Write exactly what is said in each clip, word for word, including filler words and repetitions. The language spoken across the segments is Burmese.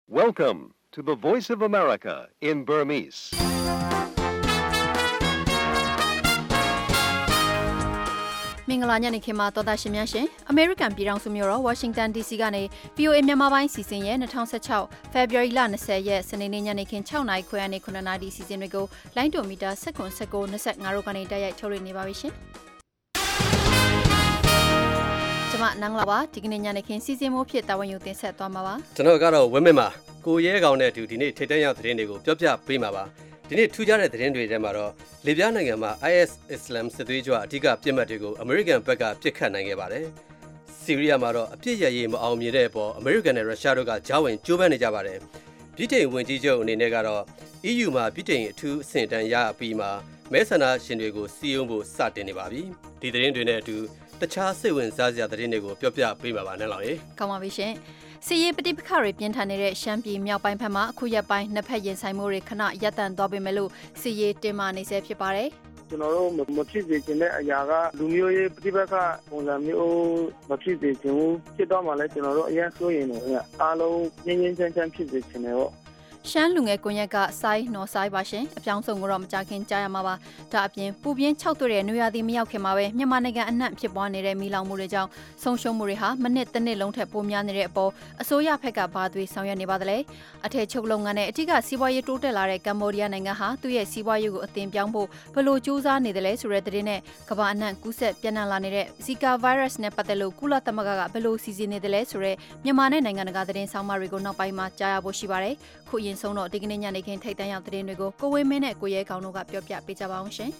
Welcome to the Voice of America in Burmese. ။မင်္ဂလာညနေခင်းမှာတော်တာရှင်များရှင်။ American ပြည်ထောင်စုမြို့တော် Washington ဒီ စီ ကနေ V O A မြန်မာပိုင်းစီစဉ်ရဲ့၂၀၁၆ February လ၂၀ရက်စနေနေ့ညနေခင်း၆နာရီခွဲနဲ့9နာရီစီစဉ်တွေကိုလိုင်းဒိုမီတာ၁၉ ၁၉ ၂၅တို့ကနေတိုက်ရိုက်ထုတ်လွှင့်နေပါပြီရှင်။ကျွန်မနန်းလာပါဒီကနေ့ညနေခင်းစီစဉ်မှုဖြစ်တာဝန်ယူတင်ဆက်သွားမှာပါ။ကျွန်တော်ကတော့ဝင်းမင်းမှာကိုရဲကောင်နဲ့အတူဒီနေ့ထိတ်တန့်ရောက်သတင်းတွေကိုပြောပြပေးမှာပါ။ဒီနေ့ထူးခြားတဲ့သတင်းတွေထဲမှာတော့လီဗျားနိုင်ငံမှာ I S Islam စစ်သွေးကြွအဓိကပြစ်မှတ်တွေကို American ဘက်ကပြစ်ခတ်နိုင်ခဲ့ပါတယ်။ဆီးရီးယားမှာတော့အပြစ်ရရေးမအောင်မြင်တဲ့အပေါ် American နဲ့ Russia တို့ကကြားဝင်ကြိုးပမ်းနေကြပါတယ်။ဗြိတိန်ဝန်ကြီးချုပ်အနေနဲ့ကတော့ E U မှာဗြိတိန်အထူးအဆင့်တန်းရပြီးမှမဲဆန္ဒရှင်တွေကိုစီးရုံးဖို့စတင်နေပါပြီ။ဒီသတင်းတွေနဲ့အတူတခြားစိတ်ဝင်စားစရာသတင်းတွေကိုပြောပြပေးပါပါနဲ့လောင်ရေ။ကောင်းပါပြီရှင်။စီရေးပဋိပက္ခတွေပြင်းထန်နေတဲ့ရှမ်းပြည်မြောက်ပိုင်းဘက်မှာအခုရက်ပိုင်းနှစ်ဖက်ရင်ဆိုင်မှုတွေခဏရပ်တန့်သွားပေမဲ့လို့စီရေးတင်မာနေဆဲဖြစ်ပါတယ်။ကျွန်တော်တို့မဖြစ်စေချင်တဲ့အရာကလူမျိုးရေးပဋိပက္ခပုံစံမျိုးမဖြစ်စေချင်ဘူးဖြစ်တော့မှလည်းကျွန်တော်တို့အရင်ဆိုရင်လည်းအားလုံးငြင်းငြင်းချမ်းချမ်းဖြစ်စေချင်တယ်ပေါ့ရှမ်းလူငယ်ကွန်ရက်ကစိုင်းနော်စိုင်းပါရှင်အပြောင်းဆုံးကတော့မကြခင်ကြားရမှာပါဒါအပြင်ပူပြင်း၆တွေ့တဲ့နွေရာသီမရောက်ခင်မှာပဲမြန်မာနိုင်ငံအနှံ့ဖြစ်ပွားနေတဲ့မီးလောင်မှုတွေကြောင့်ဆုံးရှုံးမှုတွေဟာမနစ်တစ်နှစ်လုံးထက်ပိုများနေတဲ့အပေါ်အစိုးရဘက်ကဘာတွေဆောင်ရွက်နေပါသလဲအထက်ချုပ်လုပ်ငန်းနဲ့အထက်ကစီးပွားရေးတိုးတက်လာတဲ့ကမ္ဘောဒီးယားနိုင်ငံဟာသူ့ရဲ့စီးပွားရေးကိုအသင်ပြောင်းဖို့ဘယ်လိုကြိုးစားနေတယ်လဲဆိုတဲ့သတင်းနဲ့ကမ္ဘာအနှံ့ကူးစက်ပြန့်နှံ့လာနေတဲ့ Zika virus နဲ့ပတ်သက်လို့ကုလသမဂ္ဂကဘယ်လိုစီစဉ်နေတယ်လဲဆိုတဲ့မြန်မာနဲ့နိုင်ငံတကာသတင်းဆောင်မတွေကိုနောက်ပိုင်းမှာကြားရဖို့ရှိပါတယ်ခုအရင်ဆုံးတော့ဒီကနေ့ညနေခင်းထိတ်တန့်ရောက်သတင်းတွေကိုကိုဝင်းမင်းနဲ့ကိုရဲကောင်တို့ကပြောပြပေးကြပါအောင်ရှင်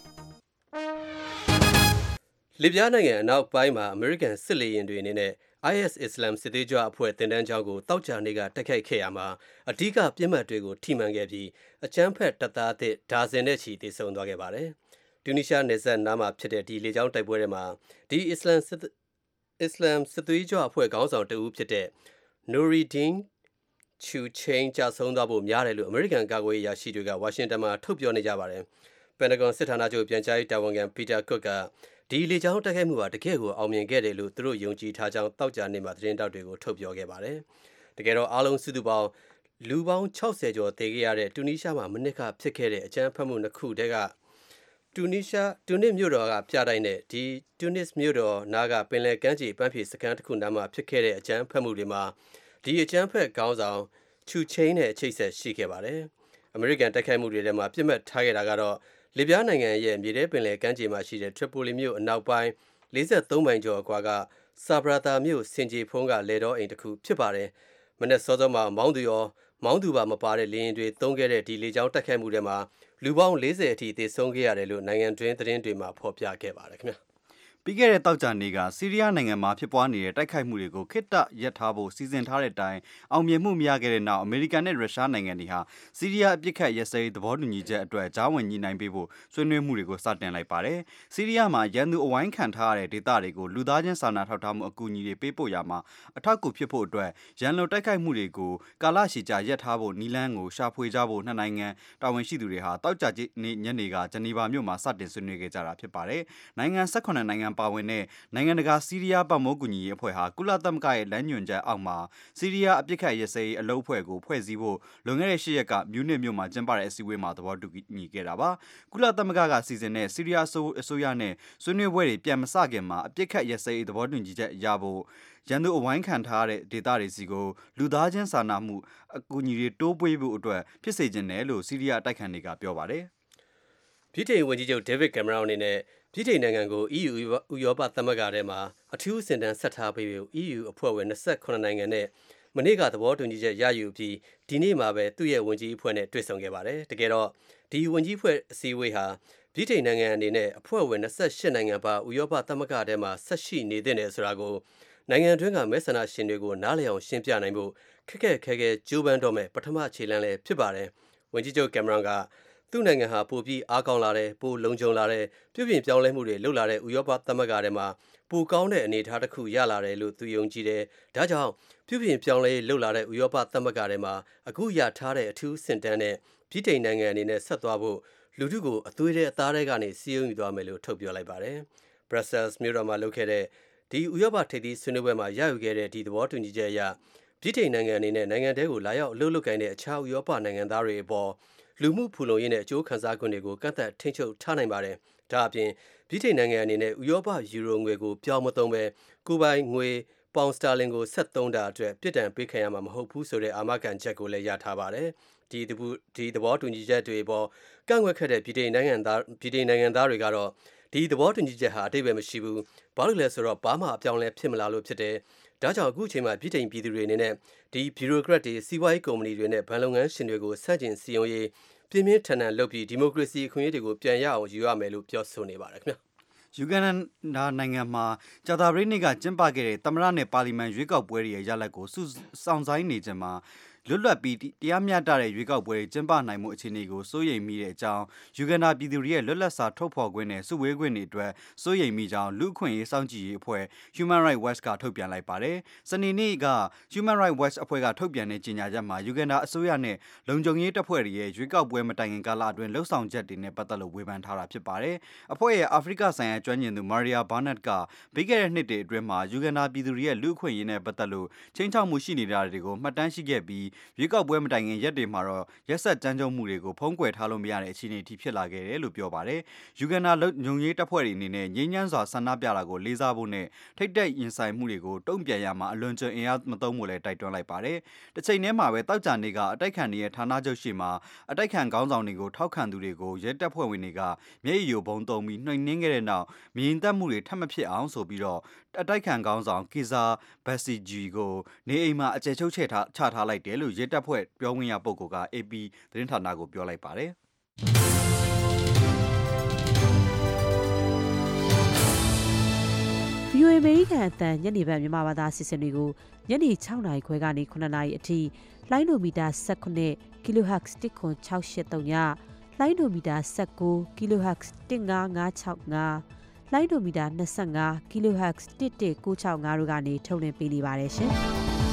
။လီဗျားနိုင်ငံအနောက်ပိုင်းမှာ American စစ်လေယာဉ်တွေအနေနဲ့ I S Islam စစ်သွေးကြွအဖွဲ့တင်တန်းကျောင်းကိုတောက်ချာနေကတိုက်ခိုက်ခဲ့ရမှာအဓိကပြစ်မှတ်တွေကိုထိမှန်ခဲ့ပြီးအကြမ်းဖက်တပ်သားအသစ်ဒါဇင်နဲ့ချီသေဆုံးသွားခဲ့ပါတယ်။တူနီးရှားနယ်စပ်နားမှာဖြစ်တဲ့ဒီလေကြောင်းတိုက်ပွဲတွေမှာဒီ Islam စစ် Islam စစ်သွေးကြွအဖွဲ့ခေါင်းဆောင်တဦးဖြစ်တဲ့ Nuruddinချူချင်းကြဆုံးသွားဖို့များတယ်လို့ American ကာကွယ်ရေးရရှိတွေကဝါရှင်တန်မှာထုတ်ပြောနေကြပါတယ်။ Pentagon စစ်ဌာနချုပ်ပြန်ကြားရေးတာဝန်ခံ Peter Cook ကဒီလေကြောင်းတိုက်ခိုက်မှုဟာတကယ်ကိုအောင်မြင်ခဲ့တယ်လို့သူတို့ယုံကြည်ထားကြောင်းတောက်ကြနေမှာသတင်းတောက်တွေကိုထုတ်ပြောခဲ့ပါတယ်။တကယ်တော့အားလုံးစုစုပေါင်းလူပေါင်း၆၀ကျော်သေခဲ့ရတဲ့တူနီးရှားမှာမနစ်ကဖြစ်ခဲ့တဲ့အကြမ်းဖက်မှုနှစ်ခုတည်းကတူနီးရှားတူနစ်မြို့တော်ကပြတိုင်းတဲ့ဒီတူနစ်မြို့တော်နားကပင်လယ်ကမ်းခြေပန်းဖြေစခန်းတစ်ခုနားမှာဖြစ်ခဲ့တဲ့အကြမ်းဖက်မှုတွေမှာဒီအကြမ်းဖက်ခေါင်းဆောင်ချူချင်းနဲ့အချိတ်ဆက်ရှိခဲ့ပါတယ်။ American တိုက်ခိုက်မှုတွေထဲမှာပြစ်မှတ်ထားခဲ့တာကတော့လီဗျားနိုင်ငံရဲ့မြေထဲပင်လယ်ကမ်းခြေမှာရှိတဲ့ Tripoli မြို့အနောက်ပိုင်း၄၃မိုင်ကျော်အကွာက Sabrata မြို့စင်ကြေဖုံးကလေတော်အိမ်တစ်ခုဖြစ်ပါတယ်။မနေ့စောစောမှာမောင်းသူရောမောင်းသူပါမပါတဲ့လေယာဉ်တွေသုံးခဲ့တဲ့ဒီလေကြောင်းတိုက်ခိုက်မှုတွေမှာလူပေါင်း၄၀အထိသေဆုံးခဲ့ရတယ်လို့နိုင်ငံတွင်းသတင်းတွေမှာဖော်ပြခဲ့ပါတယ်ခင်ဗျာ။ပြီးခဲ့တဲ့တောက်ကြနေ့ကဆီးရီးယားနိုင်ငံမှာဖြစ်ပွားနေတဲ့တိုက်ခိုက်မှုတွေကိုခေတ္တရပ်ထားဖို့စီစဉ်ထားတဲ့အတိုင်းအောင်မြင်မှုမရခဲ့တဲ့နောက်အမေရိကန်နဲ့ရုရှားနိုင်ငံတွေဟာဆီးရီးယားအပစ်ခတ်ရပ်စဲရေးသဘောတူညီချက်အတွက်ကြားဝင်ညှိနှိုင်းပေးဖို့ဆွေးနွေးမှုတွေကိုစတင်လိုက်ပါတယ်။ဆီးရီးယားမှာရန်သူအဝိုင်းခံထားရတဲ့ဒေသတွေကိုလူသားချင်းစာနာထောက်ထားမှုအကူအညီတွေပေးပို့ရမှာအထောက်အကူဖြစ်ဖို့အတွက်ရန်လိုတိုက်ခိုက်မှုတွေကိုကာလရှည်ကြာရပ်ထားဖို့နီလန်းကိုရှာဖွေကြဖို့နှစ်နိုင်ငံတာဝန်ရှိသူတွေဟာတောက်ကြနေ့ညနေကဂျနီဗာမြို့မှာစတင်ဆွေးနွေးခဲ့ကြတာဖြစ်ပါတယ်။နိုင်ငံ၁၈နိုင်ငံပါဝင်တဲ့နိုင်ငံတကာဆီးရီးယားပတ်မိုးကူညီရေးအဖွဲ့ဟာကုလသမဂ္ဂရဲ့လမ်းညွှန်ချက်အောက်မှာဆီးရီးယားအပစ်ခတ်ရပ်စဲရေးအလုပ်အဖွဲ့ကိုဖွဲ့စည်းဖို့လွန်ခဲ့တဲ့၈ရက်ကမြူးနစ်မြို့မှာကျင်းပတဲ့အစည်းအဝေးမှာသဘောတူညီခဲ့တာပါကုလသမဂ္ဂကစီစဉ်တဲ့ဆီးရီးယားအစိုးရနဲ့ဆွေးနွေးပွဲတွေပြန်မစခင်မှာအပစ်ခတ်ရပ်စဲရေးသဘောတူညီချက်ရဖို့ရန်သူအဝိုင်းခံထားတဲ့ဒေသတွေစီကိုလူသားချင်းစာနာမှုအကူအညီတွေတိုးပွေးဖို့အတွက်ဖြစ်စေခြင်းတယ်လို့ဆီးရီးယားတိုက်ခိုက်တွေကပြောပါတယ်ဗြိတိန်ဝန်ကြီးချုပ် David Cameron အနေနဲ့ဗြိတိန်နိုင်ငံကို E U ဥရောပသမဂ္ဂထဲမှာအထူးစင်တန်းဆက်ထားပေးဖို့ E U အဖွဲ့ဝင်၂၈နိုင်ငံနဲ့မနေ့ကသဘောတူညီချက်ရယူပြီးဒီနေ့မှာပဲသူ့ရဲ့ဝန်ကြီးအဖွဲ့နဲ့တွေ့ဆုံခဲ့ပါတယ်။တကယ်တော့ဒီဝန်ကြီးအဖွဲ့အစည်းအဝေးဟာဗြိတိန်နိုင်ငံအနေနဲ့အဖွဲ့ဝင်၂၈နိုင်ငံပါဥရောပသမဂ္ဂထဲမှာဆက်ရှိနေတဲ့နယ်ဆိုတာကိုနိုင်ငံတွင်းကမဲဆန္ဒရှင်တွေကိုနားလည်အောင်ရှင်းပြနိုင်ဖို့ခက်ခက်ခဲခဲကြိုးပမ်းတော့မဲ့ပထမခြေလှမ်းလည်းဖြစ်ပါတယ်။ဝန်ကြီးချုပ် Cameron ကသူ့နိုင်ငံဟာပိုပြီးအားကောင်းလာတယ်ပိုလုံခြုံလာတယ်ပြုပြင်ပြောင်းလဲမှုတွေလုပ်လာတဲ့ဥရောပသမဂ္ဂထဲမှာပိုကောင်းတဲ့အနေအထားတစ်ခုရလာတယ်လို့သူယုံကြည်တယ်ဒါကြောင့်ပြုပြင်ပြောင်းလဲလုပ်လာတဲ့ဥရောပသမဂ္ဂထဲမှာအခုရထားတဲ့အထူးစင်တန်းနဲ့ဗြိတိန်နိုင်ငံအနေနဲ့ဆက်သွားဖို့လူထုကိုအသွေးတဲ့အသားတွေကနေစီးရုံးယူသွားမယ်လို့ထုတ်ပြောလိုက်ပါတယ်။ Brussels မြို့တော်မှာလုပ်ခဲ့တဲ့ဒီဥရောပထိပ်သီးဆွေးနွေးပွဲမှာရယူခဲ့တဲ့ဒီသဘောတူညီချက်အရဗြိတိန်နိုင်ငံအနေနဲ့နိုင်ငံတဲကိုလာရောက်အလုပ်လုပ်ကိုင်တဲ့အခြားဥရောပနိုင်ငံသားတွေအပေါ်လူမှုဖူလုံရေးနဲ့အကျိုးခံစား권တွေကိုကန့်သတ်ထိန်းချုပ်ထားနိုင်ပါတယ်။ဒါအပြင်ဗြိတိန်နိုင်ငံအနေနဲ့ဥရောပယူရိုငွေကိုပြောင်းမသုံးပဲကိုယ်ပိုင်ငွေပေါင်စတာလင်ကိုဆက်သုံးတာအတွက်ပြစ်ဒဏ်ပေးခံရမှာမဟုတ်ဘူးဆိုတဲ့အာမခံချက်ကိုလည်းရထားပါတယ်။ဒီဒီသဘောတူညီချက်တွေပေါ်ကန့်ကွက်ခဲ့တဲ့ဗြိတိန်နိုင်ငံသားဗြိတိန်နိုင်ငံသားတွေကတော့ဒီသဘောတူညီချက်ဟာအတိတ်ပဲမရှိဘူး။ဘာလို့လဲဆိုတော့ဘာမှအပြောင်းလဲဖြစ်မလာလို့ဖြစ်တယ်။ဒါကြောင့်အခုချိန်မှာဗြိတိန်ပြည်သူတွေအနေနဲ့ဒီဘီရိုကရက်တွေစီးပွားရေးကုမ္ပဏီတွေနဲ့ဗန်လုပ်ငန်းရှင်တွေကိုဆန့်ကျင်စီရင်ရေးပြင်းပြင်းထန်ထန်လုပ်ပြီးဒီမိုကရေစီအခွင့်အရေးတွေကိုပြန်ရအောင်ယူရမယ်လို့ပြောဆိုနေပါတယ်ခင်ဗျာယူဂန်ဒါနိုင်ငံမှာကြာသပတေးနေ့ကကျင်းပခဲ့တဲ့သမ္မတနဲ့ပါလီမန်ရွေးကောက်ပွဲရဲ့ရလဒ်ကိုစုဆောင်ဆိုင်နေကြမှာလွတ်လပ်ပြီးတရားမျှတတဲ့ရွေးကောက်ပွဲကျင်းပနိုင်မှုအခြေအနေကိုစိုးရိမ်မိတဲ့အကြောင်းယူဂန်ဒါပြည်သူတွေရဲ့လွတ်လပ်စွာထုတ်ဖော်ခွင့်နဲ့စုဝေးခွင့်တွေအတွက်စိုးရိမ်မိကြောင်းလူ့အခွင့်အရေးစောင့်ကြည့်ရေးအဖွဲ့ Human Rights Watch ကထုတ်ပြန်လိုက်ပါတယ်။စနေနေ့က Human Rights Watch အဖွဲ့ကထုတ်ပြန်တဲ့ကြေညာချက်မှာယူဂန်ဒါအစိုးရနဲ့လုံခြုံရေးတပ်ဖွဲ့တွေရဲ့ရွေးကောက်ပွဲမတိုင်ခင်ကာလအတွင်းလှုပ်ဆောင်ချက်တွေနဲ့ပတ်သက်လို့ဝေဖန်ထားတာဖြစ်ပါတယ်။အဖွဲ့ရဲ့အာဖရိကဆိုင်ရာကျွမ်းကျင်သူ Maria Barnett ကပြီးခဲ့တဲ့နှစ်တွေအတွင်းမှာယူဂန်ဒါပြည်သူတွေရဲ့လူ့အခွင့်အရေးနဲ့ပတ်သက်လို့ချိန်ချောက်မှုရှိနေတာတွေကိုမှတ်တမ်းရှိခဲ့ပြီးရွေးကောက်ပွဲမတိုင်ခင်ရက်တွေမှာတော့ရက်ဆက်ကြမ်းကြုတ်မှုတွေကိုဖုံးကွယ်ထားလို့မရတဲ့အခြေအနေအထိဖြစ်လာခဲ့တယ်လို့ပြောပါတယ်။ယူဂန်ဒါလုံခြုံရေးတပ်ဖွဲ့တွေအနေနဲ့ငြိမ်းချမ်းစွာဆန္ဒပြတာကိုလေးစားဖို့နဲ့ထိတ်တက်ရင်ဆိုင်မှုတွေကိုတုံ့ပြန်ရမှာအလွန်ကျွံအင်အားမသုံးဖို့လည်းတိုက်တွန်းလိုက်ပါတယ်။တစ်ချိန်တည်းမှာပဲတောက်ကြနေကအတိုက်ခံတွေရဲ့ဌာနချုပ်ရှိမှာအတိုက်ခံခေါင်းဆောင်တွေကိုထောက်ခံသူတွေကိုရဲတပ်ဖွဲ့ဝင်တွေကမျက်ရည်ယိုဘုံသုံးပြီးနှိမ်နင်းခဲ့တဲ့နောက်မြင်သက်မှုတွေထပ်မဖြစ်အောင်ဆိုပြီးတော့အတိုက်ခံခေါင်းဆောင်ကီဇာဘက်စီဂျီကိုနေအိမ်မှာအကျယ်ချုပ်ချထားချထားလိုက်တယ်လို့ရဲတပ်ဖွဲ့ပြောခွင့်ရပုဂ္ဂိုလ်က အေပီ သတင်းဌာနကိုပြောလိုက်ပါတယ်။ဗီအိုအေ အမေရိကန်အသံညနေပိုင်းမြန်မာဘာသာအစီအစဉ်တွေကိုညနေ၆နာရီခွဲကနေ၇နာရီအထိလိုင်းဒိုမီတာ၁၉ kilohertz တစ်ခွန်၆၈၃ညလိုင်းဒိုမီတာ၁၉ kilohertz တစ်၅၅၆၅လိုင်းဒိုမီတာ၂၅ kilohertz တစ်၁၉၆၅တို့ကနေထုတ်လွှင့်ပေးနေပါတယ်ရှင်။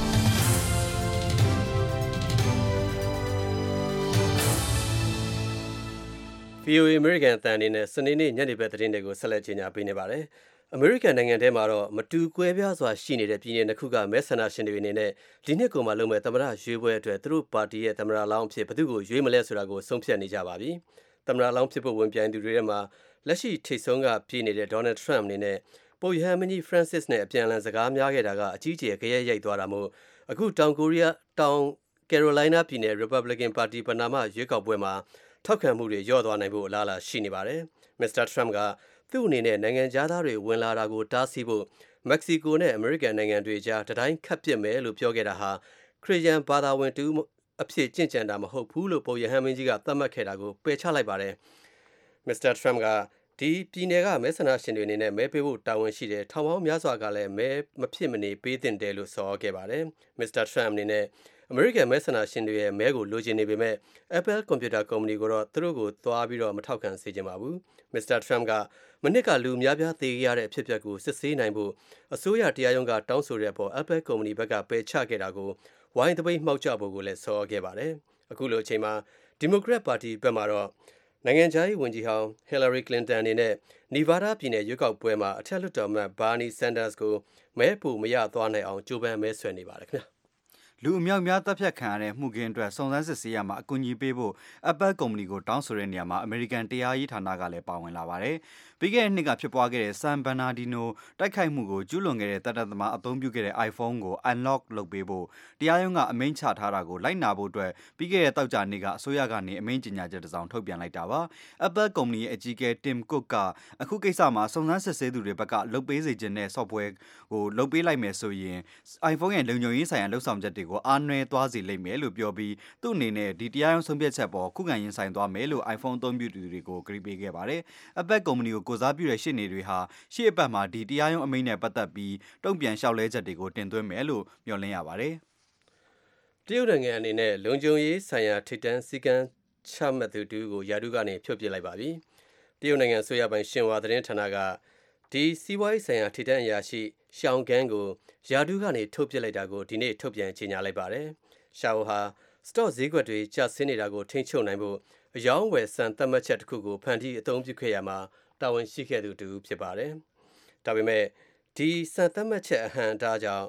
ဗီအိုအေ American အသံအနေနဲ့စနေနေ့ညနေဘက်သတင်းတွေကိုဆက်လက်ကြေညာပေးနေပါတယ်။ American နိုင်ငံထဲမှာတော့မတူကွဲပြားစွာရှိနေတဲ့ပြည်နယ်တစ်ခုကမဲဆန္ဒရှင်တွေအနေနဲ့ဒီနှစ်ကုန်မှာလုပ်မဲ့သမ္မတရွေးပွဲအတွက်သူတို့ပါတီရဲ့သမ္မတလောင်းအဖြစ်ဘယ်သူကိုရွေးမလဲဆိုတာကိုဆုံးဖြတ်နေကြပါပြီ။သမ္မတလောင်းဖြစ်ဖို့ဝင်ပြိုင်သူတွေထဲမှာလက်ရှိထိပ်ဆုံးကပြည်နေတဲ့ Donald Trump အနေနဲ့ပုပ်ရဟန်းမင်းကြီး Francis နဲ့အပြန်အလှန်စကားများခဲ့တာကအကြီးကျယ်ကြဲရိုက်သွားတာမို့အခုတောင်ကိုရီးယားတောင် Carolina ပြည်နယ် Republican ပါတီပဏာမရွေးကောက်ပွဲမှာထောက်ခံမှုတွေလျော့သွားနိုင်ဖို့အလားအလာရှိနေပါတယ်။ မစ္စတာ Trump ကသူ့အနေနဲ့နိုင်ငံသားတွေဝင်လာတာကိုတားဆီးဖို့မက္ကဆီကိုနဲ့အမေရိကန်နိုင်ငံတွေကြားတတိုင်းခတ်ပစ်မယ်လို့ပြောခဲ့တာဟာခရစ်ယာန်ဘာသာဝင်တူအဖြစ်ကျင့်ကြံတာမဟုတ်ဘူးလို့ပုပ်ရဟန်းမင်းကြီးကသတ်မှတ်ခဲ့တာကိုပယ်ချလိုက်ပါတယ်။ မစ္စတာ Trump ကဒီပြည်နယ်ကမဲဆန္ဒရှင်တွေအနေနဲ့မဲပေးဖို့တာဝန်ရှိတယ်ထောင်ပေါင်းများစွာကလည်းမဲမဖြစ်မနေပေးသင့်တယ်လို့ဆိုခဲ့ပါတယ်။ မစ္စတာ Trump အနေနဲ့အမေရိကန်မဲဆန္ဒရှင်တွေရဲ့မဲကိုလိုချင်နေပေမဲ့ Apple ကွန်ပျူတာကုမ္ပဏီကိုတော့သူတို့ကိုသွားပြီးတော့မထောက်ခံစေချင်ပါဘူး။ မစ္စတာ Trump ကမနစ်ကလူအများပြားသေခဲ့ရတဲ့အဖြစ်အပျက်ကိုစစ်ဆေးနိုင်ဖို့အစိုးရတရားရုံးကတောင်းဆိုတဲ့အပေါ် Apple ကုမ္ပဏီဘက်ကပယ်ချခဲ့တာကိုဝိုင်းတပိတ်မှောက်ကြဖို့ကိုလည်းဆိုခဲ့ပါတယ်။အခုလိုအချိန်မှာ Democrat ပါတီဘက်မှာတော့နိုင်ငံခြားရေးဝန်ကြီးဟောင်း Hillary Clinton အနေနဲ့ Nevada ပြည်နယ်ရွေးကောက်ပွဲမှာအထက်လွှတ်တော်အမတ် Bernie Sanders ကိုမဲပိုမရသွားနိုင်အောင်ကြိုးပမ်းမဲဆွယ်နေပါတယ်ခင်ဗျာ။လူအများများတပ်ဖြတ်ခံရတဲ့မှုခင်းအတွက်စုံစမ်းစစ်ဆေးရမှာအကူအညီပေးဖို့ Apple ကုမ္ပဏီကိုတောင်းဆိုတဲ့နေရာမှာ American တရားရေးဌာနကလည်းပါဝင်လာပါတယ်။ပြီးခဲ့တဲ့နှစ်ကဖြစ်ပွားခဲ့တဲ့ San Bernardino တိုက်ခိုက်မှုကိုကျူးလွန်ခဲ့တဲ့တပ်တပ်သမားအသုံးပြုခဲ့တဲ့ iPhone ကို unlock လုပ်ပေးဖို့တရားရုံးကအမိန့်ချထားတာကိုလိုက်နာဖို့အတွက်ပြီးခဲ့တဲ့တောက်ကြနေ့ကအစိုးရကနေအမိန့်ကြေညာချက်တစ်စောင်ထုတ်ပြန်လိုက်တာပါ။ Apple ကုမ္ပဏီရဲ့အကြီးအကဲ Tim Cook ကအခုကိစ္စမှာစုံစမ်းစစ်ဆေးသူတွေဘက်ကလုပ်ပေးစေချင်တဲ့ software ကိုလုပ်ပေးလိုက်မယ်ဆိုရင် iPhone ရဲ့လုံခြုံရေးဆိုင်ရာလှုပ်ဆောင်ချက်တွေကိုအားနည်းသွားစေလိမ့်မယ်လို့ပြောပြီးသူ့အနေနဲ့ဒီတရားရုံးဆုံးဖြတ်ချက်ပေါ်ခုခံရင်ဆိုင်သွားမယ်လို့ iPhone အသုံးပြုသူတွေကိုကြေညာပေးခဲ့ပါတယ်။ Apple ကုမ္ပဏီကိုကိုစားပြုတဲ့ရှေ့နေတွေဟာရှေ့အပတ်မှာဒီတရားရုံးအမိန့်နဲ့ပတ်သက်ပြီးတုံ့ပြန်လျှောက်လဲချက်တွေကိုတင်သွင်းမယ်လို့မျှော်လင့်ရပါတယ်။တရုတ်နိုင်ငံအနေနဲ့လုံခြုံရေးဆိုင်ရာထိပ်တန်းစည်းကမ်းချမှတ်သူတူကိုယာတုကနေဖြုတ်ပစ်လိုက်ပါပြီ။တရုတ်နိုင်ငံဆိုရပိုင်ရှင်ဟွာသတင်းဌာနကဒီစီးပွားရေးဆိုင်ရာထိပ်တန်းအရာရှိရှောင်းကန်ကိုယာတုကနေထုတ်ပစ်လိုက်တာကိုဒီနေ့ထုတ်ပြန်ကြေညာလိုက်ပါတယ်။ရှောင်းဟာစတော့ဈေးကွက်တွေကျဆင်းနေတာကိုထိန်းချုပ်နိုင်ဖို့အယောင်းဝယ်စံသတ်မှတ်ချက်တစ်ခုကိုဖန်တီးအသုံးပြုခဲ့ရမှာတာဝန်ရှိခဲ့သူတူဖြစ်ပါတယ်။ဒါပေမဲ့ဒီစံသတ်မှတ်ချက်အဟံအတားကြောင့်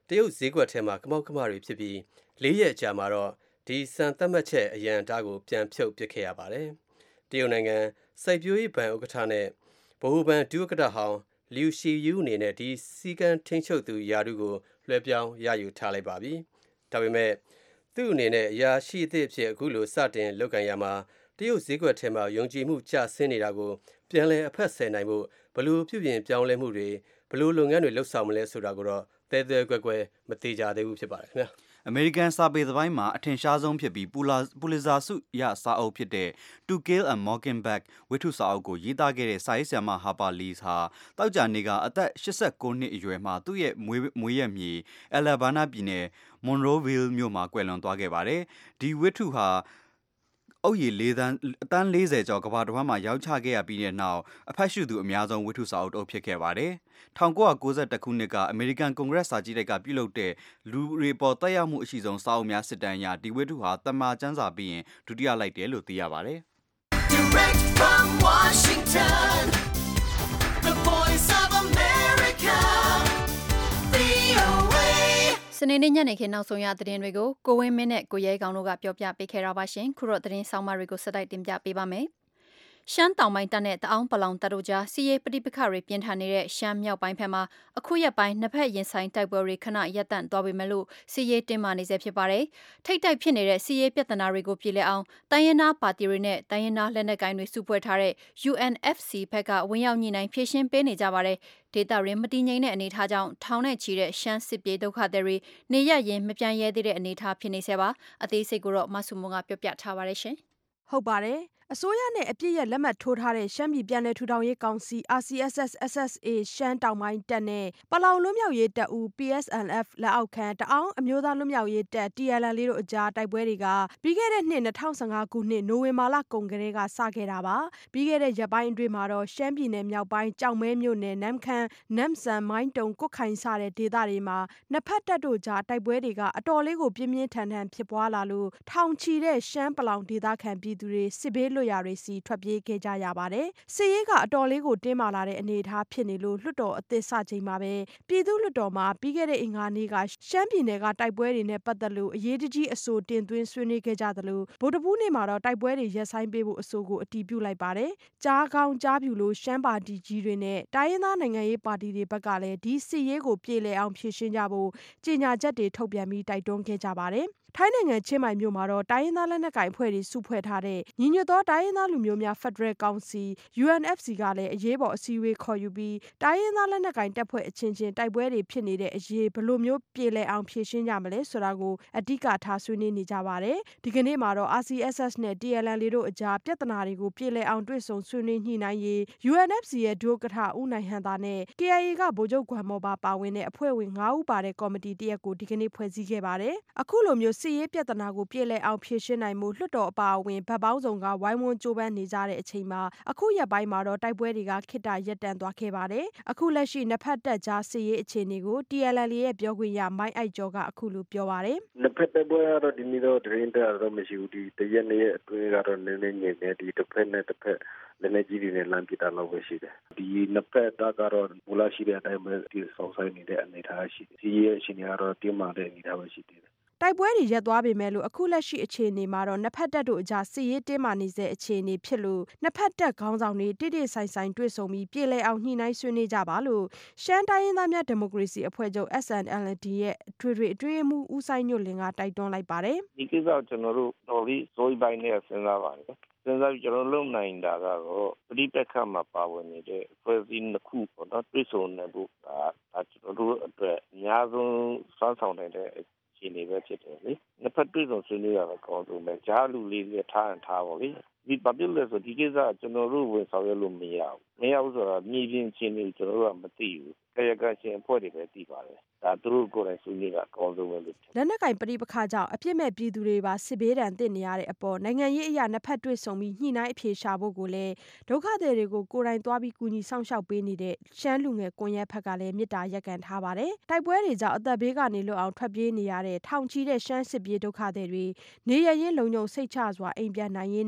တရုတ်ဈေးကွက်ထဲမှာကမောက်ကမတွေဖြစ်ပြီးလေးရက်ကြာမှာတော့ဒီစံသတ်မှတ်ချက်အရန်တားကိုပြန်ဖြုတ်ပစ်ခဲ့ရပါတယ်တရုတ်နိုင်ငံစိုက်ပျိုးရေးဘဏ်ဥက္ကဋ္ဌနဲ့ဗဟိုဘဏ်ဒုဥက္ကဋ္ဌဟောင်းလျူရှီယူအနေနဲ့ဒီစီကံထိန်းချုပ်သူယာတုကိုလွှဲပြောင်းရယူထားလိုက်ပါပြီဒါပေမဲ့သူ့အနေနဲ့အရာရှိအသစ်အဖြစ်အခုလိုစတင်လုပ်ကိုင်ရမှာတရုတ်ဈေးကွက်ထဲမှာယုံကြည်မှုကျဆင်းနေတာကိုပြန်လည်အဖက်ဆယ်နိုင်ဖို့ဘလို့ပြုပြင်ပြောင်းလဲမှုတွေဘလို့လုပ်ငန်းတွေလှုပ်ဆောင်မလဲဆိုတာကိုတော့သဲသဲကွက်ကွက်မသိကြသေးဘူးဖြစ်ပါတယ်ခင်ဗျာအမေရိကန်စာပေသပိုင်းမှာအထင်ရှားဆုံးဖြစ်ပြီးပူလာပူလစ်ဇာဆုရစာအုပ်ဖြစ်တဲ့ To Kill a Mockingbird ဝတ္ထုစာအုပ်ကိုရေးသားခဲ့တဲ့စာရေးဆရာမဟာပါလီဟာတောက်ကြနေကအသက်၈၉နှစ်အရွယ်မှာသူ့ရဲ့မွေးမွေးရမြေအယ်လာဘာနာပြည်နယ်မွန်ရိုဗီလ်မြို့မှာကွယ်လွန်သွားခဲ့ပါတယ်ဒီဝတ္ထုဟာအုပ်ရည်လေးတန်းအတန်း၄၀ကျော်ကမ္ဘာတစ်ဝန်းမှာရောက်ချခဲ့ရပြီးတဲ့နောက်အဖက်ရှုသူအများဆုံးဝတ္ထုစာအုပ်တုပ်ဖြစ်ခဲ့ပါတယ်၁၉၉၁ခုနှစ်ကအမေရိကန်ကွန်ဂရက်စာကြည့်တိုက်ကပြုလုပ်တဲ့လူတွေပေါ်တက်ရောက်မှုအရှိဆုံးစာအုပ်များစစ်တမ်းအရဒီဝတ္ထုဟာတမန်ကျမ်းစာပြီးရင်ဒုတိယလိုက်တယ်လို့သိရပါတယ် Direct from Washington The Voice of America စနေနေ့ညနေခင်းနောက်ဆုံးရသတင်းတွေကိုကိုဝင်းမင်းနဲ့ကိုရဲကောင်တို့ကပြောပြပေးခဲ့တာပါရှင်ခုတော့သတင်းဆောင်မတွေကိုဆက်တိုက်တင်ပြပေးပါမယ်ရှမ်းတောင်ပိုင်းတပ်နဲ့တအောင်းပလောင်တပ်တို့ကြားစီးရေးပဋိပက္ခတွေပြင်းထန်နေတဲ့ရှမ်းမြောက်ပိုင်းဘက်မှာအခုရက်ပိုင်းနှစ်ဖက်ရင်ဆိုင်တိုက်ပွဲတွေခဏရပ်တန့်သွားပေမဲ့လို့စီးရေးတင်းမာနေဆဲဖြစ်ပါတယ်။ထိတ်တိုက်ဖြစ်နေတဲ့စီးရေးပြဿနာတွေကိုပြည်လည်အောင်တိုင်းရင်းသားပါတီတွေနဲ့တိုင်းရင်းသားလက်နက်ကိုင်တွေစုဖွဲ့ထားတဲ့ U N F C ဘက်ကဝင်ရောက်ညှိနှိုင်းဖြေရှင်းပေးနေကြပါတယ်။ဒေသရင်းမတည်ငြိမ်တဲ့အနေအထားကြောင့်ထောင်နဲ့ချီတဲ့ရှမ်းစစ်ပြေးဒုက္ခသည်တွေနေရရင်မပြန်ရဲသေးတဲ့အနေအထားဖြစ်နေဆဲပါ။အသေးစိတ်ကိုတော့မဆုမွန်ကပြောပြထားပါတယ်ရှင်။ဟုတ်ပါတယ်အစိုးရနဲ့အပြစ်ရဲ့လက်မှတ်ထိုးထားတဲ့ရှမ်းပြည်ပြည်နယ်ထူထောင်ရေးကောင်စီ R C S S S S A ရှမ်းတောင်ပိုင်းတပ်နဲ့ပလောင်လွတ်မြောက်ရေးတပ်ဦး P S L F လက်အောက်ခံတအောင်းအမျိုးသားလွတ်မြောက်ရေးတပ် T L L တို့အကြားတိုက်ပွဲတွေကပြီးခဲ့တဲ့နှစ်၂၀၁၅ခုနှစ်နိုဝင်ဘာလကုန်ကတည်းကစခဲ့တာပါပြီးခဲ့တဲ့ရက်ပိုင်းအတွင်းမှာတော့ရှမ်းပြည်နယ်မြောက်ပိုင်းကြောင်မဲမြို့နယ်နမ်ခမ်းနမ်ဆန်မိုင်းတုံကွတ်ခိုင်စတဲ့ဒေသတွေမှာနှစ်ဖက်တပ်တို့ကြားတိုက်ပွဲတွေကအတော်လေးကိုပြင်းပြင်းထန်ထန်ဖြစ်ပွားလာလို့ထောင်ချီတဲ့ရှမ်းပလောင်ဒေသခံပြည်သူတွေစစ်ဘေးလွတ်ရာတွေစီထွက်ပြေးခဲ့ကြရပါတယ်။စစ်ရေးကအတော်လေးကိုတင်းမာလာတဲ့အနေအထားဖြစ်နေလို့လွှတ်တော်အသစ်စချိန်မှာပဲပြည်သူ့လွှတ်တော်မှာပြီးခဲ့တဲ့အင်္ဂါနေ့ကရှမ်းပြည်နယ်ကတိုက်ပွဲတွေနဲ့ပတ်သက်လို့အရေးတကြီးအဆိုတင်သွင်းဆွေးနွေးခဲ့ကြသလိုဗုဒ္ဓဘုနေ့မှာတော့တိုက်ပွဲတွေရပ်ဆိုင်းပေးဖို့အဆိုကိုအတည်ပြုလိုက်ပါတယ်။ကြားကောင်းကြားပြူလို့ရှမ်းပါတီကြီးတွေနဲ့တိုင်းရင်းသားနိုင်ငံရေးပါတီတွေဘက်ကလည်းဒီစစ်ရေးကိုပြေလည်အောင်ဖြေရှင်းကြဖို့ကြေညာချက်တွေထုတ်ပြန်ပြီးတိုက်တွန်းခဲ့ကြပါတယ်။ထိုင်းနိုင်ငံချင်းမိုင်မြို့မှာတော့တိုင်းရင်းသားလက်နက်ကိုင်အဖွဲ့တွေစုဖွဲ့ထားတဲ့ညီညွတ်သောတိုင်းရင်းသားလူမျိုးများဖက်ဒရယ်ကောင်စီ U N F C ကလည်းအရေးပေါ်အစည်းအဝေးခေါ်ယူပြီးတိုင်းရင်းသားလက်နက်ကိုင်တပ်ဖွဲ့အချင်းချင်းတိုက်ပွဲတွေဖြစ်နေတဲ့အရေးဘယ်လိုမျိုးပြေလည်အောင်ဖြေရှင်းကြမလဲဆိုတာကိုအဓိကထားဆွေးနွေးနေကြပါတယ်။ဒီကနေ့မှာတော့ R C S S နဲ့ T L L တို့အကြားပြဿနာတွေကိုပြေလည်အောင်တွေ့ဆုံဆွေးနွေးညှိနှိုင်းရေး U N F C ရဲ့ဒုဥက္ကဋ္ဌဦးနိုင်ဟန်သာနဲ့ K I A ကဗိုလ်ချုပ်ဂွမ်မော်ပါပါဝင်တဲ့အဖွဲ့ဝင်၅ဦးပါတဲ့ကော်မတီတရက်ကိုဒီကနေ့ဖွဲ့စည်းခဲ့ပါတယ်။အခုလိုမျိုးစစ်ရေးပြဿနာကိုပြေလည်အောင်ဖြေရှင်းနိုင်မှုလွှတ်တော်အပါအဝင်ဗတ်ပေါင်းစုံကဝိုင်းဝန်းကြိုးပမ်းနေကြတဲ့အချိန်မှာအခုရက်ပိုင်းမှာတော့တိုက်ပွဲတွေကခိတ္တရပ်တန့်သွားခဲ့ပါတယ်။အခုလက်ရှိနှစ်ဖက်တပ်ကြားစစ်ရေးအခြေအနေကို T L L ရဲ့ပြောခွင့်ရမိုင်းအိုက်ကျော်ကအခုလိုပြောပါတယ်။နှစ်ဖက်တပ်ပွဲကတော့ဒီနေ့တော့ဒရင်တာတော့မရှိဘူးဒီတရက်နေ့အတွင်းကတော့နည်းနည်းငြိမ်နေဒီတစ်ဖက်နဲ့တစ်ဖက်လည်းနေကြီးတွေနဲ့လမ်းပြတာလောက်ပဲရှိတယ်။ဒီနှစ်ဖက်တပ်ကတော့မူလရှိတဲ့အတိုင်းပဲဒီဆောင်ဆိုင်နေတဲ့အနေအထားရှိတယ်။ဒီရဲ့အခြေအနေကတော့တင်းမာတဲ့အနေအထားပဲရှိတယ်တိုက်ပွဲတွေရပ်သွားပေမဲ့လို့အခုလက်ရှိအခြေအနေမှာတော့နှစ်ဖက်တပ်တို့အကြားစစ်ရေးတင်းမာနေစေအခြေအနေဖြစ်လို့နှစ်ဖက်တပ်ခေါင်းဆောင်တွေတိတိဆိုင်ဆိုင်တွေ့ဆုံပြီးပြည်လဲအောင်ညှိနှိုင်းဆွေးနွေးကြပါလို့ရှမ်းတိုင်းရင်းသားများဒီမိုကရေစီအဖွဲ့ချုပ် S N L D ရဲ့အထွေထွေအတွင်းရေးမှူးဦးဆိုင်ညွတ်လင်ကတိုက်တွန်းလိုက်ပါတယ်ဒီကိစ္စကျွန်တော်တို့တော်ပြီးစိုးပိုင်းနဲ့စဉ်းစားပါတယ်စဉ်းစားပြီးကျွန်တော်လုံနိုင်တာကတော့ပဋိပက္ခမှာပါဝင်နေတဲ့ဖွဲ့စည်းနှစ်ခုပေါ့နော်တွေ့ဆုံနေဖို့ဒါကျွန်တော်တို့အတွက်အများဆုံးစွမ်းဆောင်နိုင်တဲ့ရှင်နေပဲဖြစ်တယ်လေနှစ်ဖက်တွေ့ဆုံဆွေးနွေးရတာကောင်းဆုံးပဲကြားလူလေးတွေထားရင်ထားပါလေဒီဘာဖြစ်လဲဆိုဒီကိစ္စကျွန်တော်တို့ဝင်ဆောင်ရလို့မရဘူးမရဘူးဆိုတာမြေပြင်ချင်းတွေကျွန်တော်တို့ကမသိဘူးကာယကံရှင်အဖွဲ့တွေပဲသိပါတယ်ဒါသူတို့ကိုယ်တိုင်ဆွေးနွေးတာကောင်းဆုံးပဲလို့လက်နက်ကိုင်ပဋိပက္ခကြောင့်အပြစ်မဲ့ပြည်သူတွေပါစစ်ဘေးဒဏ်သင့်နေရတဲ့အပေါ်နိုင်ငံရေးအရာနှစ်ဖက်တွေ့ဆုံပြီးညှိနှိုင်းအဖြေရှာဖို့ကိုလည်းဒုက္ခသည်တွေကိုကိုယ်တိုင်သွားပြီးကူညီဆောင်ရှောက်ပေးနေတဲ့ရှမ်းလူငယ်ကွန်ရက်ဖက်ကလည်းမေတ္တာရက်ကန်ထားပါတယ်တိုက်ပွဲတွေကြောင့်အသက်ဘေးကနေလွတ်အောင်ထွက်ပြေးနေရတဲ့ထောင်ချီတဲ့ရှမ်းစစ်ပြေးဒုက္ခသည်တွေနေရရင်လုံခြုံစိတ်ချစွာအိမ်ပြန်နိုင်ရေးနဲ့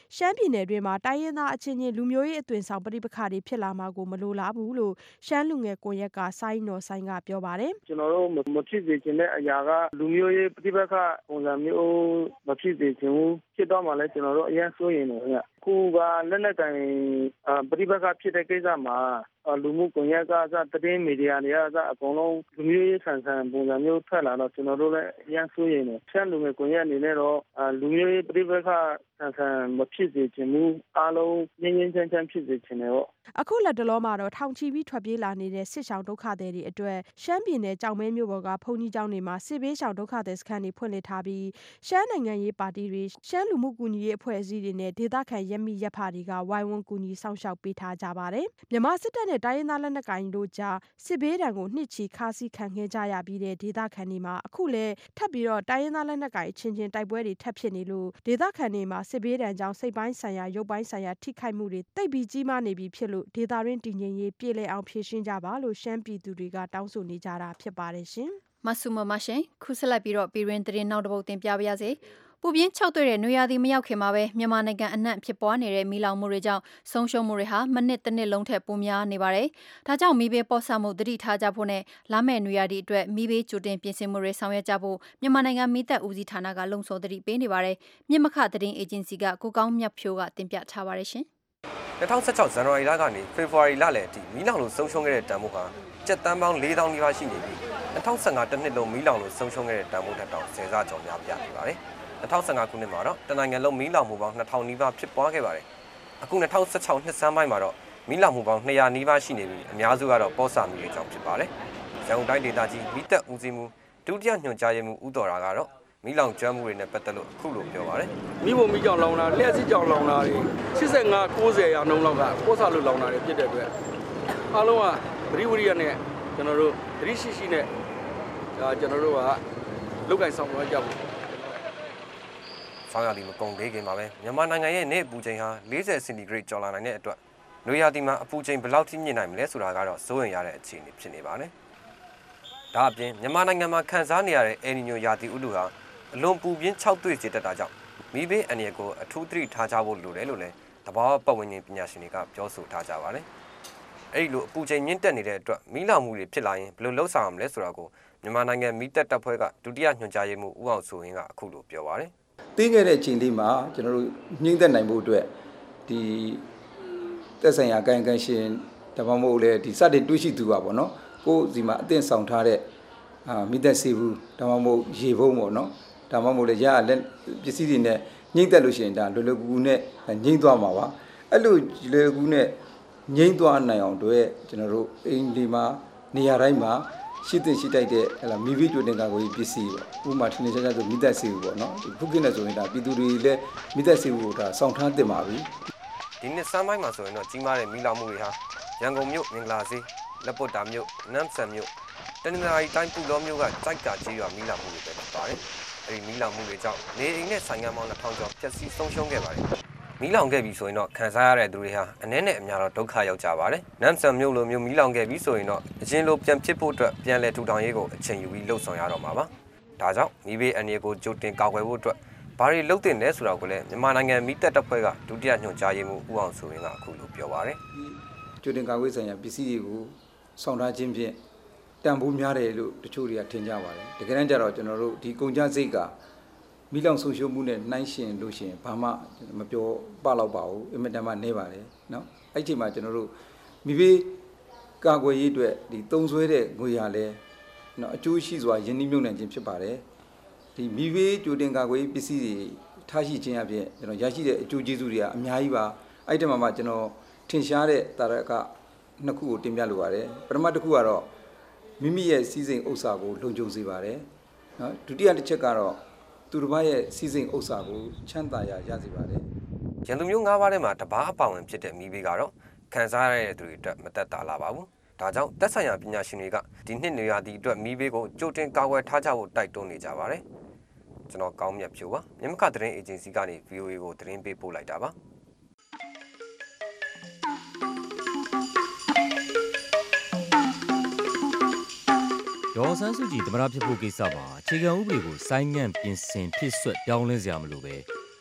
ရှမ်းပြည်နယ်တွင်းမှာတိုင်းရင်းသားအချင်းချင်းလူမျိုးရေးအသွင်ဆောင်ပဋိပက္ခတွေဖြစ်လာမှာကိုမလိုလားဘူးလို့ရှမ်းလူငယ်ကွန်ရက်ကစိုင်းနော်စိုင်းကပြောပါတယ်။ကျွန်တော်တို့မဖြစ်စေချင်တဲ့အရာကလူမျိုးရေးပဋိပက္ခပုံစံမျိုးမဖြစ်စေချင်ဘူးဖြစ်တော့မှလည်းကျွန်တော်တို့အရင်စိုးရင်လည်းခုကလက်နက်ကိုင်ပဋိပက္ခဖြစ်တဲ့ကိစ္စမှာလူမှုကွန်ရက်ကစသတင်းမီဒီယာတွေကအစအကုန်လုံးလူမျိုးရေးဆန်ဆန်ပုံစံမျိုးထွက်လာတော့ကျွန်တော်တို့လည်းအရင်စိုးရင်လည်းရှမ်းလူငယ်ကွန်ရက်အနေနဲ့တော့လူမျိုးရေးပဋိပက္ခဆန်ဆန်မဖြစ်စေချင်ဘူးအားလုံးငြင်းငြင်းချမ်းချမ်းဖြစ်စေချင်တယ်ပေါ့အခုလက်တလောမှာတော့ထောင်ချီပြီးထွက်ပြေးလာနေတဲ့စစ်ရှောင်ဒုက္ခသည်တွေအတွက်ရှမ်းပြည်နယ်ကြောင်မဲမြို့ပေါ်ကဘုံကြီးကျောင်းတွေမှာစစ်ဘေးရှောင်ဒုက္ခသည်စခန်းတွေဖွင့်လှစ်ထားပြီးရှမ်းနိုင်ငံရေးပါတီတွေရှမ်းလူမှုကူညီရေးအဖွဲ့အစည်းတွေနဲ့ဒေသခံရပ်မိရပ်ဖတွေကဝိုင်းဝန်းကူညီစောင့်ရှောက်ပေးထားကြပါတယ်။မြန်မာစစ်တပ်နဲ့တိုင်းရင်းသားလက်နက်ကိုင်တို့ကြားစစ်ဘေးဒဏ်ကိုနှစ်ချီခါးစည်းခံခဲ့ကြရပြီးတဲ့ဒေသခံတွေမှာအခုလည်းထပ်ပြီးတော့တိုင်းရင်းသားလက်နက်ကိုင်ချင်းချင်းတိုက်ပွဲတွေထပ်ဖြစ်နေလို့ဒေသခံတွေမှာစစ်ဘေးဒဏ်ကြောင့်စိတ်ပိုင်းဆိုင်ရာရုပ်ပိုင်းဆိုင်ရာထိခိုက်မှုတွေတိတ်ပြီးကြီးမားနေပြီဖြစ်လို့ဒေသတွင်းတည်ငြိမ်ရေးပြေလည်အောင်ဖြေရှင်းကြပါလို့ရှမ်းပြည်သူတွေကတောင်းဆိုနေကြတာဖြစ်ပါတယ်ရှင်။မဆုမမရှင်ခုဆက်လက်ပြီးတော့ပြည်ရင်းသတင်းနောက်တစ်ပုဒ်တင်ပြပါရစေ။ပူပြင်းခြောက်သွေ့တဲ့နွေရာသီမရောက်ခင်မှာပဲမြန်မာနိုင်ငံအနှံ့ဖြစ်ပွားနေတဲ့မီးလောင်မှုတွေကြောင့်ဆုံးရှုံးမှုတွေဟာမနစ်တစ်နှစ်လုံးထက်ပိုများနေပါတယ်။ဒါကြောင့်မီးဘေးပေါ့ဆမှုသတိထားကြဖို့နဲ့လာမယ့်နွေရာသီအတွက်မီးဘေးကြိုတင်ပြင်ဆင်မှုတွေဆောင်ရွက်ကြဖို့မြန်မာနိုင်ငံမီးတပ်ဦးစီးဌာနကလုံဆော်သတိပေးနေပါတယ်။မြင့်မခသတင်းအေဂျင်စီကကိုကောင်းမြတ်ဖြိုးကတင်ပြထားပါတယ်ရှင်။၂၀၁၆ဇန်နဝါရီလကနေဖေဖော်ဝါရီလလယ်အထိမီးလောင်လို့ဆုံးရှုံးခဲ့တဲ့တန်ဖိုးဟာကျပ်တန်းပေါင်း၄သောင်းနီးပါးရှိနေပြီး၂၀၁၅တစ်နှစ်လုံးမီးလောင်လို့ဆုံးရှုံးခဲ့တဲ့တန်ဖိုးထက်တောင်ဆယ်ဆကျော်များပြားနေပါတယ်။၂၀၁၅ခုနှစ်မှာတော့တနိုင်ငံလုံးမီးလောင်မှုပေါင်းနှစ်ထောင်နီးပါးဖြစ်ပွားခဲ့ပါတယ်။အခု၂၀၁၆နှစ်ဆန်းပိုင်းမှာတော့မီးလောင်မှုပေါင်းနှစ်ရာနီးပါးရှိနေပြီးအများစုကတော့ပေါ့ဆာမှုတွေကြောင့်ဖြစ်ပါတယ်။ရန်ကုန်တိုင်းဒေသကြီးမီးတပ်ဦးစီးမှုဒုတိယညွှန်ကြားရေးမှူးဦးတော်ရာကတော့မီးလောင်ကျွမ်းမှုတွေနဲ့ပတ်သက်လို့အခုလိုပြောပါတယ်။မီးပုံမီးကြောင်လောင်တာလျှက်စစ်ကြောင်လောင်တာတွေ၈၅ ၉၀ရာနှုန်းလောက်ကပေါ့ဆာလို့လောင်တာတွေဖြစ်တဲ့အတွက်အားလုံးကသတိဝိရိယနဲ့ကျွန်တော်တို့သတိရှိရှိနဲ့ဒါကျွန်တော်တို့ကလုတ်ကင်ဆောင်ရွက်ကြဖို့ဆောင်းရာသီမကုန်သေးခင်မှာပဲမြန်မာနိုင်ငံရဲ့နေ့အပူချိန်ဟာ၄၀စင်တီဂရိတ်ကျော်လာနိုင်တဲ့အတွက်နွေရာသီမှာအပူချိန်ဘယ်လောက်ထိမြင့်နိုင်မလဲဆိုတာကတော့စိုးရိမ်ရတဲ့အခြေအနေဖြစ်နေပါတယ်။ဒါအပြင်မြန်မာနိုင်ငံမှာခန်းစားနေရတဲ့အယ်နီညိုရာသီဥတုဟာအလွန်ပူပြင်းခြောက်သွေ့စေတတ်တာကြောင့်မီးဘေးအန္တရာယ်ကိုအထူးသတိထားကြဖို့လိုတယ်လို့လည်းသဘာဝပတ်ဝန်းကျင်ပညာရှင်တွေကပြောဆိုထားကြပါတယ်။အဲဒီလိုအပူချိန်မြင့်တက်နေတဲ့အတွက်မီးလောင်မှုတွေဖြစ်လာရင်ဘယ်လိုလုပ်ဆောင်ရမလဲဆိုတာကိုမြန်မာနိုင်ငံမီးတပ်တပ်ဖွဲ့ကဒုတိယညွှန်ကြားရေးမှူးဦးအောင်စိုးဝင်းကအခုလိုပြောပါတယ်။သိခဲ့တဲ့အချိန်လေးမှာကျွန်တော်တို့နှိမ့်သက်နိုင်ဖို့အတွက်ဒီသက်ဆိုင်ရာကိုင်ကန်ရှင်ဒါမှမဟုတ်လေဒီစတင်တွေးရှိသူပါပေါ့နော်ကိုယ်စီမှာအသင့်ဆောင်ထားတဲ့အာမိသက်စီဘူးဒါမှမဟုတ်ရေဘုံပေါ့နော်ဒါမှမဟုတ်လေရလက်ပစ္စည်းတွေနဲ့နှိမ့်သက်လို့ရှိရင်ဒါလွယ်လွယ်ကူကူနဲ့နှိမ့်သွားမှာပါအဲ့လိုလွယ်လွယ်ကူကူနဲ့နှိမ့်သွားနိုင်အောင်တို့ကျွန်တော်တို့အိမ်ဒီမှာနေရာတိုင်းမှာရှိတဲ့ရှိတိုက်တဲ့ဟလာမိဘကြိုတင်ကာကိုပစ္စည်းပေါ့ဥပမာထင်းနေကြကြဆိုမိသက်စီဘူးပေါ့နော်ခုကိနဲ့ဆိုရင်ဒါပြည်သူတွေလည်းမိသက်စီဘူးကိုဒါစောင့်ထားတင်ပါပြီဒီနှစ်စမ်းပိုင်းမှာဆိုရင်တော့ကြီးမားတဲ့မီးလောင်မှုတွေဟာရန်ကုန်မြို့မင်္ဂလာဈေးလက်ပွတ်တာမြို့နမ်ဆန်မြို့တနင်္သာရီတိုင်းပူလောမြို့ကစိုက်ကာကြီးရွာမီးလောင်မှုတွေပဲဖြစ်ပါတယ်အဲဒီမီးလောင်မှုတွေကြောင့်နေအိမ်နဲ့ဆိုင်ငန်းပေါင်းနှစ်ထောင်ကျော်ပျက်စီးဆုံးရှုံးခဲ့ပါတယ်မီးလောင်ခဲ့ပြီဆိုရင်တော့ခံစားရတဲ့သူတွေဟာအနည်းနဲ့အများတော့ဒုက္ခရောက်ကြပါတယ်နမ်ဆန်မြို့လိုမျိုးမီးလောင်ခဲ့ပြီဆိုရင်တော့အချင်းလိုပြန်ဖြစ်ဖို့အတွက်ပြန်လည်ထူထောင်ရေးကိုအချိန်ယူပြီးလှုပ်ဆောင်ရတော့မှာပါဒါကြောင့်မီးဘေးအန္တရာယ်ကိုကြိုတင်ကာကွယ်ဖို့အတွက်ဘာတွေလုပ်တင်လဲဆိုတာကိုလည်းမြန်မာနိုင်ငံမီးတပ်တပ်ဖွဲ့ကဒုတိယညွှန်ကြားရေးမှူးဦးအောင်စိုးဝင်းကအခုလိုပြောပါတယ်။ကြိုတင်ကာကွယ်ဆိုင်ရာပစ္စည်းတွေကိုစောင့်ထားခြင်းဖြင့်တန်ဖိုးများတယ်လို့တချို့တွေကထင်ကြပါတယ်။တကယ်တမ်းကျတော့ကျွန်တော်တို့ဒီကုန်ကျစရိတ်ကမီးလောင်ဆုံးရှုံးမှုနဲ့နှိုင်းယှဉ်လို့ရှိရင်ဘာမှမပြောပလောက်ပါဘူး။အင်မတန်မှနည်းပါတယ်နော်။အဲ့ဒီချိန်မှာကျွန်တော်တို့မီးဘေးကာကွယ်ရေးအတွက်ဒီသုံးစွဲတဲ့ငွေရလဲနော်အကျိုးရှိစွာယင်းနှိမ့်မြုပ်နှံခြင်းဖြစ်ပါတယ်။ဒီမီးဘေးကြိုတင်ကာကွယ်ပစ္စည်းတွေထားရှိခြင်းအပြင်ကျွန်တော်ရရှိတဲ့အကျိုးကျေးဇူးတွေကအများကြီးပါအဲ့ဒီမှာမှကျွန်တော်ထင်ရှားတဲ့တာရကနှစ်ခုကိုတင်ပြလိုပါတယ်ပထမတစ်ခုကတော့မိမိရဲ့စီးစိမ်ဥစ္စာကိုလုံခြုံစေပါတယ်နော်ဒုတိယတစ်ချက်ကတော့သူတစ်ပါးရဲ့စီးစိမ်ဥစ္စာကိုချမ်းသာရရစေပါတယ်ရန်သူမျိုး၅ပါးထဲမှာတပါးအပါဝင်ဖြစ်တဲ့မီးဘေးကတော့ခံစားရတဲ့သူတွေအတွက်မသက်သာလာပါဘူးဒါကြောင့်သက်ဆိုင်ရာပညာရှင်တွေကဒီနှစ်နေရာဒီအတွက်မီးဘေးကိုကြိုတင်ကာကွယ်ထားကြဖို့တိုက်တွန်းနေကြပါတယ်ကျွန်တော်ကောင်းမြတ်ဖြိုးပါမြမခသတင်းအေဂျင်စီကနေ ဗွီအိုအေ ကိုသတင်းပေးပို့လိုက်တာပါဒေါ်ဆန်းစုကြည်သမ္မတဖြစ်ဖို့ကိစ္စမှာအခြေခံဥပဒေကိုဆိုင်းငံ့ပြင်ဆင်ဖြစ်ဆွတ်ပြောင်းလဲစရာမလိုပဲ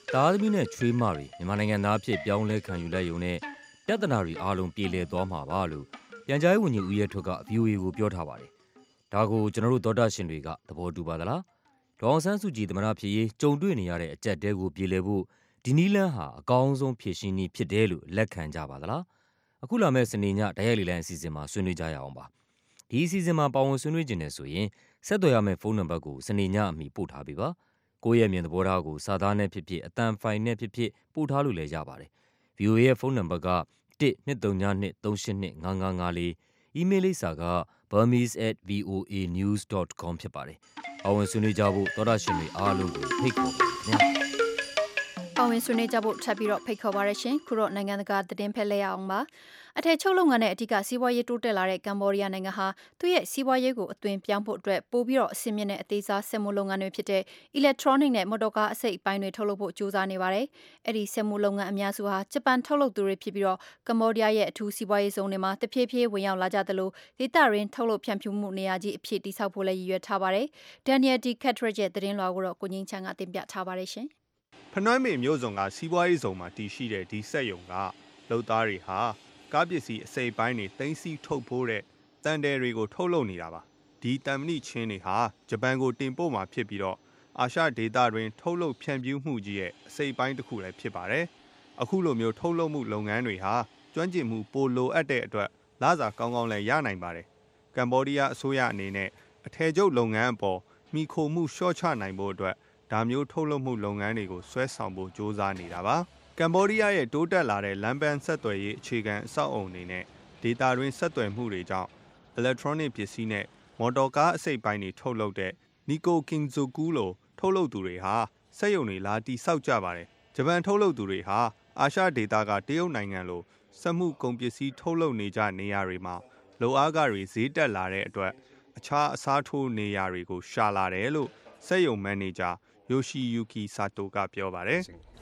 သားသမီးနဲ့ချွေးမတွေမြန်မာနိုင်ငံသားဖြစ်ပြောင်းလဲခံယူလိုက်ရုံနဲ့ပြဿနာတွေအားလုံးပြေလည်သွားမှာပါလို့ပြန်ကြားရေးဝန်ကြီးဦးရဲထွဋ်က ဗီအိုအေ ကိုပြောထားပါတယ်။ဒါကိုကျွန်တော်တို့သောတာရှင်တွေကသဘောတူပါသလား။ဒေါအောင်ဆန်းစုကြည်သမ္မတဖြစ်ရေးကြုံတွေ့နေရတဲ့အကြက်တဲကိုပြေလည်ဖို့ဒီနည်းလမ်းဟာအကောင်းဆုံးဖြည့်ရှင်းနည်းဖြစ်တယ်လို့လက်ခံကြပါသလား။အခုလာမယ့်စနေညတိုက်ရိုက်လေလံအစီအစဉ်မှာဆွေးနွေးကြရအောင်ပါ။ဒီအစီအစဉ်မှာပါဝင်ဆွေးနွေးခြင်းနဲ့ဆိုရင်ဆက်သွယ်ရမယ့်ဖုန်းနံပါတ်ကိုစနေညအမီပို့ထားပေးပါ။ကိုယ့်ရဲ့မြင်သဘောထားကိုစာသားနဲ့ဖြစ်ဖြစ်အတန်ဖိုင်နဲ့ဖြစ်ဖြစ်ပို့ထားလို့လည်းရပါတယ်။ ဗီအိုအေ ရဲ့ဖုန်းနံပါတ်က one two three two two three eight two five five four အီးမေးလ်လိပ်စာက burmese at v o a news dot com ဖြစ်ပါတယ်။ပါဝင်ဆွေးနွေးကြဖို့သောတာရှင်တွေအားလုံးကိုဖိတ်ခေါ်ပါတယ်ခင်ဗျာ။ပါဝင်ဆွေးနွေးကြဖို့ထပ်ပြီးတော့ဖိတ်ခေါ်ပါရရှင်။ခုတော့နိုင်ငံတကာသတင်းဖက်လဲရအောင်ပါ။အထည်ချုပ်လုပ်ငန်းနဲ့အဓိကစီးပွားရေးတိုးတက်လာတဲ့ကမ္ဘောဒီးယားနိုင်ငံဟာသူ့ရဲ့စီးပွားရေးကိုအသွင်ပြောင်းဖို့အတွက်ပိုပြီးတော့အဆင့်မြင့်တဲ့အသေးစားစက်မှုလုပ်ငန်းတွေဖြစ်တဲ့ electronic နဲ့ motor car အစိတ်အပိုင်းတွေထုတ်လုပ်ဖို့ကြိုးစားနေပါတယ်။အဲ့ဒီစက်မှုလုပ်ငန်းအများစုဟာဂျပန်ထုတ်လုပ်သူတွေဖြစ်ပြီးတော့ကမ္ဘောဒီးယားရဲ့အထူးစီးပွားရေးဇုံတွေမှာတဖြည်းဖြည်းဝင်ရောက်လာကြသလိုဒေသရင်းထုတ်လုပ်ဖြန့်ဖြူးမှုနေရာကြီးအဖြစ်တိစောက်ဖို့လည်းရည်ရွယ်ထားပါတယ်။ Daniel D. Catridge ရဲ့သတင်းလွှာကိုတော့ကိုငင်းချန်ကတင်ပြထားပါတယ်ရှင်။ဖနွမ်းမေမျိုးစုံကစီးပွားရေးဇုံမှာတည်ရှိတဲ့ဒီစက်ရုံကလုပ်သားတွေဟာကားပစ္စည်းအစိပ်ပိုင်းတွေသိမ်းဆည်းထုတ်ဖို့တဲ့တန်တယ်တွေကိုထုတ်လုပ်နေတာပါဒီတန်မဏိချင်းတွေဟာဂျပန်ကိုတင်ပို့မှာဖြစ်ပြီးတော့အာရှဒေသတွင်ထုတ်လုပ်ဖြန့်ဖြူးမှုကြီးရဲ့အစိပ်ပိုင်းတစ်ခုလည်းဖြစ်ပါတယ်အခုလိုမျိုးထုတ်လုပ်မှုလုပ်ငန်းတွေဟာကျွမ်းကျင်မှုပိုလိုအပ်တဲ့အတွက်လစာကောင်းကောင်းလည်းရနိုင်ပါတယ်ကမ္ဘောဒီးယားအစိုးရအနေနဲ့အထည်ချုပ်လုပ်ငန်းအပေါ်မိခိုမှုလျှော့ချနိုင်ဖို့အတွက်ဒါမျိုးထုတ်လုပ်မှုလုပ်ငန်းတွေကိုဆွဲဆောင်ဖို့ကြိုးစားနေတာပါကမ္ဘောဒီးယားရဲ့တိုးတက်လာတဲ့လမ်းပန်းဆက်သွယ်ရေးအခြေခံအဆောက်အုံတွေနဲ့ဒေတာတွင်ဆက်သွယ်မှုတွေကြောင့် electronic ပစ္စည်းနဲ့မော်တော်ကားအစိပ်ပိုင်းတွေထုတ်လုပ်တဲ့ Nikko Kingsoku လိုထုတ်လုပ်သူတွေဟာစက်ရုံတွေလာတိစောက်ကြပါတယ်ဂျပန်ထုတ်လုပ်သူတွေဟာအာရှဒေသကတရုတ်နိုင်ငံလိုစက်မှုကုန်ပစ္စည်းထုတ်လုပ်နေကြနေရာတွေမှာလိုအားကတွေဈေးတက်လာတဲ့အတွက်အခြားအစားထိုးနေရာတွေကိုရှာလာတယ်လို့စက်ရုံမန်နေဂျာ Yoshiyuki Sato ကပြောပါတယ်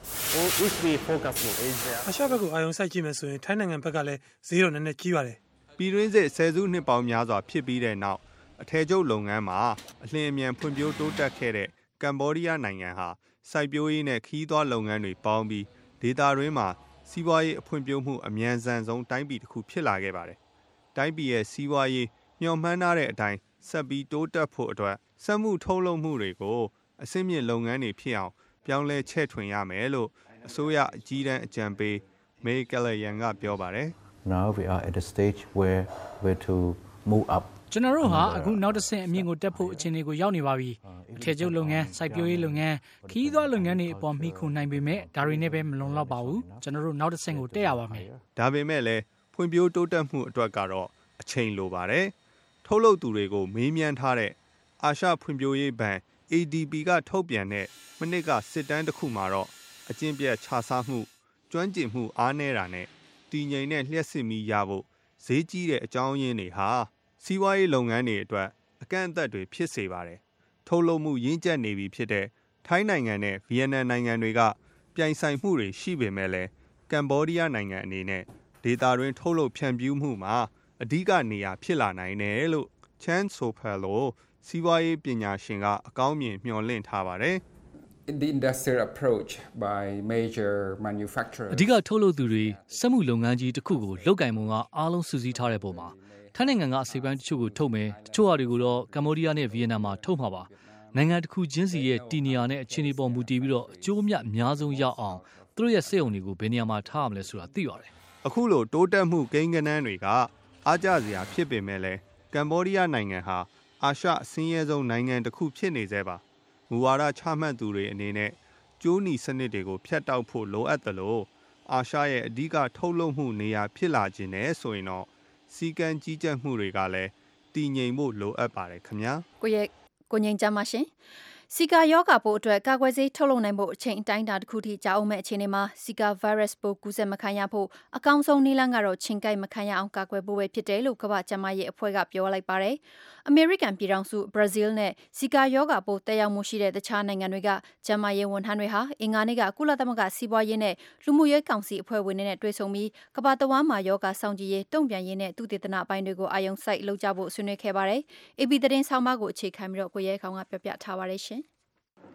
အရှဘက်ကိုအာရုံစိုက်ကြည့်မယ်ဆိုရင်ထိုင်းနိုင်ငံဘက်ကလည်းဈေးတော့နည်းနည်းကြီးပါတယ်ပြည်တွင်းစစ်ဆယ်စုနှစ်ပေါင်းများစွာဖြစ်ပြီးတဲ့နောက်အထည်ချုပ်လုပ်ငန်းမှာအလင်းအမြန်ဖွံ့ဖြိုးတိုးတက်ခဲ့တဲ့ကမ္ဘောဒီးယားနိုင်ငံဟာစိုက်ပျိုးရေးနဲ့ခီးသွွားလုပ်ငန်းတွေပေါင်းပြီးဒေသတွင်းမှာစီးပွားရေးအဖွံ့ဖြိုးမှုအမြန်ဆန်ဆုံးတိုင်းပြည်တစ်ခုဖြစ်လာခဲ့ပါတယ်တိုင်းပြည်ရဲ့စီးပွားရေးမျှော်မှန်းထားတဲ့အတိုင်းဆက်ပြီးတိုးတက်ဖို့အတွက်စက်မှုထုတ်လုပ်မှုတွေကိုအဆင့်မြင့်လုပ်ငန်းတွေဖြစ်အောင်ပြောင်းလဲချဲ့ထွင်ရမယ်လို့အစိုးရအကြီးတန်းအကြံပေးမေကလယန်ကပြောပါတယ် Now we are at the stage where where to move up ကျွန်တော်တို့ဟာအခုနောက်တစ်ဆင့်အမြင့်ကိုတက်ဖို့အခြေအနေကိုရောက်နေပါပြီအထည်ချုပ်လုပ်ငန်းစိုက်ပျိုးရေးလုပ်ငန်းခီးသွွားလုပ်ငန်းတွေအပေါ်မိခုနိုင်ပေမဲ့ဒါတွေနဲ့ပဲမလုံလောက်ပါဘူးကျွန်တော်တို့နောက်တစ်ဆင့်ကိုတက်ရပါမယ်ဒါပေမဲ့လည်းဖွံ့ဖြိုးတိုးတက်မှုအတွက်ကတော့အချိန်လိုပါတယ်ထုတ်လုပ်သူတွေကိုမေးမြန်းထားတဲ့အာရှဖွံ့ဖြိုးရေးဘဏ် A D B ကထုတ်ပြန်တဲ့မနစ်ကစစ်တမ်းတစ်ခုမှာတော့အကျင့်ပြတ်ခြစားမှုကျွမ်းကျင်မှုအားနည်းတာနဲ့တည်ငြိမ်တဲ့လျှက်စစ်မီးရဖို့ဈေးကြီးတဲ့အကြောင်းရင်းတွေဟာစီးပွားရေးလုပ်ငန်းတွေအတွက်အကန့်အသတ်တွေဖြစ်စေပါတယ်ထုတ်လုပ်မှုရင့်ကျက်နေပြီဖြစ်တဲ့ထိုင်းနိုင်ငံနဲ့ဗီယက်နမ်နိုင်ငံတွေကပြိုင်ဆိုင်မှုတွေရှိပေမဲ့လည်းကမ္ဘောဒီးယားနိုင်ငံအနေနဲ့ဒေသတွင်းထုတ်လုပ်ဖြန့်ဖြူးမှုမှာအဓိကနေရာဖြစ်လာနိုင်တယ်လို့ချန်ဆိုဖယ်လိုစီးပွားရေးပညာရှင်ကအကောင်းမြင်မျှော်လင့်ထားပါတယ် The industrial approach by major manufacturers အဓိကထုတ်လုပ်သူတွေစက်မှုလုပ်ငန်းကြီးတစ်ခုကိုလုတ်ကင်ပုံကအားလုံးစုစည်းထားတဲ့ပုံမှာထိုင်းနိုင်ငံကအစိပ်ပိုင်းတချို့ကိုထုတ်မယ်တချို့ဟာတွေကိုတော့ကမ္ဘောဒီးယားနဲ့ဗီယက်နမ်မှာထုတ်မှာပါနိုင်ငံတစ်ခုချင်းစီရဲ့တီနီယာနဲ့အခြေအနေပေါ်မူတည်ပြီးတော့အကျိုးအမြတ်အများဆုံးရအောင်သူတို့ရဲ့စက်ရုံတွေကိုဘယ်နေရာမှာထားရမလဲဆိုတာသိရတယ်အခုလိုတိုးတက်မှုကိန်းဂဏန်းတွေကအားကျစရာဖြစ်ပေမဲ့လည်းကမ္ဘောဒီးယားနိုင်ငံဟာအာရှအဆင်းရဲဆုံးနိုင်ငံတစ်ခုဖြစ်နေသေးပါမူဝါဒချမှတ်သူတွေအနေနဲ့ကျိုးနီစနစ်တွေကိုဖျက်တောက်ဖို့လိုအပ်တယ်လို့အာရှရဲ့အဓိကထုတ်လုပ်မှုနေရာဖြစ်လာခြင်းနဲ့ဆိုရင်တော့စီကံကြီးကြပ်မှုတွေကလည်းတည်ငြိမ်ဖို့လိုအပ်ပါတယ်ခင်ဗျာကိုရဲ့ကိုငိမ့်ကြပါရှင်စီကာယောဂါပိုးအတွက်ကာကွယ်ဆေးထုတ်လုပ်နိုင်ဖို့အချိန်အတိုင်းအတာတစ်ခုထိကြာအောင်မဲ့အခြေအနေမှာစီကာဗိုင်းရပ်စ်ပိုးကူးစက်မခံရဖို့အကောင်းဆုံးနည်းလမ်းကတော့ချင်းကိုက်မခံရအောင်ကာကွယ်ဖို့ပဲဖြစ်တယ်လို့ကမ္ဘာ့ကျန်းမာရေးအဖွဲ့ကပြောလိုက်ပါတယ်။အမေရိကန်ပြည်ထောင်စုဘရာဇီးနဲ့စီကာယောဂါပိုးတက်ရောက်မှုရှိတဲ့တခြားနိုင်ငံတွေကကျန်းမာရေးဝန်ထမ်းတွေဟာအင်္ဂါနေ့ကကုလသမဂ္ဂစီးပွားရေးနဲ့လူမှုရေးကောင်စီအဖွဲ့ဝင်တွေနဲ့တွေ့ဆုံပြီးကမ္ဘာတဝန်းမှာယောဂါစောင့်ကြည့်ရေးတုံ့ပြန်ရေးနဲ့သုတေသနအပိုင်းတွေကိုအာရုံစိုက်လုပ်ကြဖို့ဆွေးနွေးခဲ့ပါတယ်။ A B သတင်းဆောင်းပါးကိုအခြေခံပြီးတော့ကိုရဲခေါင်ကပြောပြထားပါတယ်ရှင်။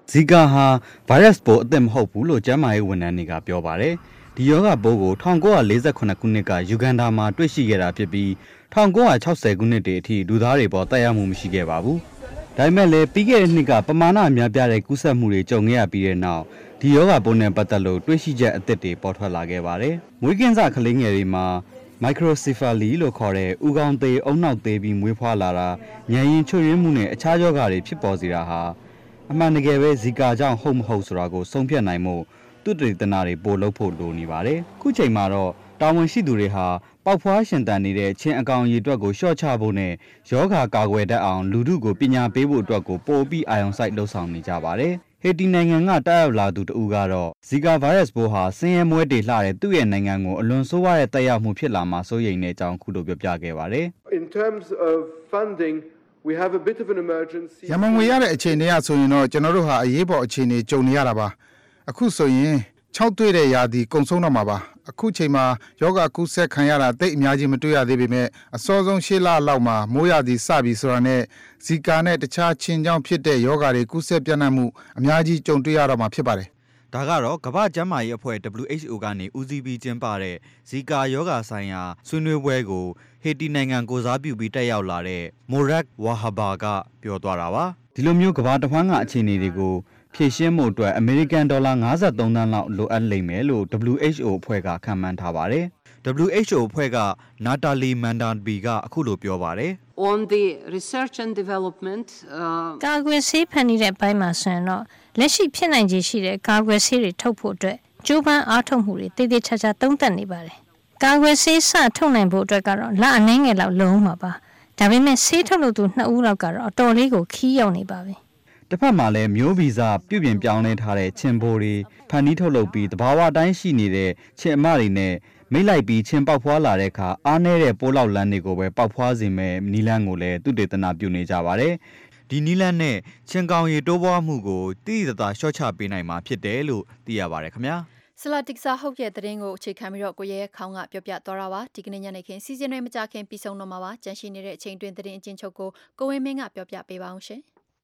ဇီကာဟာဗိုင်းရပ်စ်ပိုးအသက်မဟုတ်ဘူးလို့ကျန်းမာရေးဝန်ထမ်းတွေကပြောပါတယ်ဒီယောဂပိုးကို၁၉၄၇ခုနှစ်ကယူဂန်ဒါမှာတွေ့ရှိခဲ့တာဖြစ်ပြီး၁၉၆၀ခုနှစ်တည်းအထိလူသားတွေပေါ်တက်ရောက်မှုမရှိခဲ့ပါဘူးဒါပေမဲ့လည်းပြီးခဲ့တဲ့နှစ်ကပမာဏအများပြားတဲ့ကူးစက်မှုတွေကြုံခဲ့ရပြီးတဲ့နောက်ဒီယောဂပိုးနဲ့ပတ်သက်လို့တွေ့ရှိချက်အသစ်တွေပေါ်ထွက်လာခဲ့ပါတယ်မွေးကင်းစကလေးငယ်တွေမှာmicrocephaly လို့ခေါ်တဲ့ဥကောင်းသေးအုံနောက်သေးပြီးမွေးဖွားလာတာဉာဏ်ရည်ချွတ်ယွင်းမှုနဲ့အခြားယောဂတွေဖြစ်ပေါ်စေတာဟာအမှန်တကယ်ပဲဇီကာကြောင့်ဟုတ်မဟုတ်ဆိုတာကိုဆုံးဖြတ်နိုင်မှုသူတေသနာတွေပို့လုပ်ဖို့လိုနေပါတယ်ခုချိန်မှာတော့တာဝန်ရှိသူတွေဟာပေါက်ဖွားရှင်တန်နေတဲ့ချင်းအကောင်အရေးအတွက်ကိုရှော့ချဖို့နဲ့ယောဂကာကွယ်တတ်အောင်လူထုကိုပညာပေးဖို့အတွက်ကိုပို့ပြီးအာရုံစိုက်လှုပ်ဆောင်နေကြပါတယ်ဟေတီနိုင်ငံကတက်ရောက်လာသူတဦးကတော့ဇီကာဗိုင်းရပ်စ်ပိုးဟာဆင်းရဲမွဲတေလှတဲ့သူ့ရဲ့နိုင်ငံကိုအလွန်ဆိုးဝါးတဲ့တက်ရောက်မှုဖြစ်လာမှာစိုးရိမ်တဲ့အကြောင်းခုလိုပြောပြခဲ့ပါတယ် In terms of funding we have a bit of an emergency ရမန်ငွေရတဲ့အခြေအနေအရဆိုရင်တော့ကျွန်တော်တို့ဟာအရေးပေါ်အခြေအနေကြုံနေရတာပါအခုဆိုရင်၆တွေ့တဲ့ယာဒီကုံဆုံးတော့မှာပါအခုချိန်မှာယောဂကူးဆက်ခံရတာတိတ်အများကြီးမတွေ့ရသေးပေမဲ့အစောဆုံးရှေ့လလောက်မှာမိုးရာသီစပြီဆိုတာနဲ့ဇီကာနဲ့တခြားချင်းကြောင့်ဖြစ်တဲ့ယောဂတွေကူးဆက်ပြန့်နှံ့မှုအများကြီးကြုံတွေ့ရတော့မှာဖြစ်ပါတယ်ဒါကတော့ကမ္ဘာ့ကျန်းမာရေးအဖွဲ့ W H O ကနေဦးစီးပြီးကျင်းပတဲ့ဇီကာယောဂဆိုင်ရာဆွေးနွေးပွဲကိုဟေတီနိုင်ငံကိုစားပြုပြီးတက်ရောက်လာတဲ့မိုရက်ဝါဟာဘာကပြောသွားတာပါဒီလိုမျိုးကမ္ဘာတစ်ဝန်းကအခြေအနေတွေကိုဖြည့်ရှင်းမှုအတွက်အမေရိကန်ဒေါ်လာ၅၃သန်းလောက်လိုအပ်လိမ့်မယ်လို့ W H O အဖွဲ့ကခန့်မှန်းထားပါတယ် W H O အဖွဲ့ကနာတာလီမန်ဒါဘီကအခုလိုပြောပါတယ် On the research and development ကာကွယ်ဆေးဖန်တီးတဲ့ဘက်မှာဆိုရင်တော့လက်ရှိဖြစ်နိုင်ခြေရှိတဲ့ကာကွယ်ဆေးတွေထုတ်ဖို့အတွက်ကြိုးပမ်းအားထုတ်မှုတွေတည်တည်ချာချာသုံးသပ်နေပါတယ်ကာကွယ်ဆေးစထုတ်နိုင်ဖို့အတွက်ကတော့လအနည်းငယ်လောက်လုံးမှာပါဒါပေမဲ့ဆေးထုတ်လို့သူနှစ်ဦးလောက်ကတော့အတော်လေးကိုခီးရောက်နေပါပြီတစ်ဖက်မှာလည်းမျိုးဗီဇပြုပြင်ပြောင်းလဲထားတဲ့ချင်းဘိုးတွေဖန်တီးထုတ်လုပ်ပြီးတဘာဝတိုင်းရှိနေတဲ့ချင်းအမတွေနဲ့မိလိုက်ပြီးချင်းပေါက်ဖွားလာတဲ့အခါအားနည်းတဲ့ပိုးလောက်လန်းတွေကိုပဲပေါက်ဖွားစေမဲ့နီလန်းကိုလည်းသူတေသနာပြုနေကြပါတယ်ဒီနီလန်းနဲ့ချင်းကောင်ရီတိုးပွားမှုကိုတိတိတသားရှော့ချပေးနိုင်မှာဖြစ်တယ်လို့သိရပါတယ်ခင်ဗျာဆလာတစ်စာဟုတ်ရဲ့သတင်းကိုအခြေခံပြီးတော့ကိုရဲခေါင်းကပြောပြသွားတာပါဒီကနေ့ညနေခင်းစီစဉ်တွေမကြခင်ပြီးဆုံးတော့မှာပါကြန့်ရှိနေတဲ့အချိန်တွင်သတင်းအချင်းချုပ်ကိုကိုဝင်းမင်းကပြောပြပေးပါအောင်ရှင်